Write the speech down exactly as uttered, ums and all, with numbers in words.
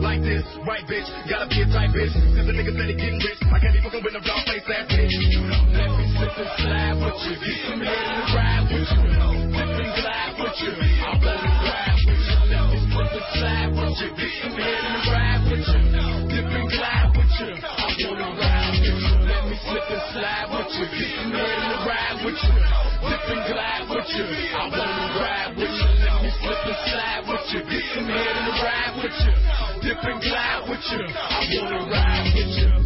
like this, right, bitch? Gotta be a tight bitch. Cause the niggas steady getting rich. I can't be fucking with no dog face ass bitch. Let me slip and slide with you. Get some head in the ride with you. Dip and glide with you. I wanna ride with you. Let me slip and slide with you. Get some head in the ride with you. Dip and glide with you. I wanna ride with you. Let me slip and slide with you. Get some head in the ride with you. Dip and glide with you. I wanna ride with you. Let me slip and slide with you. Get some head in the ride with you. Dip and glide with you. I wanna ride with you.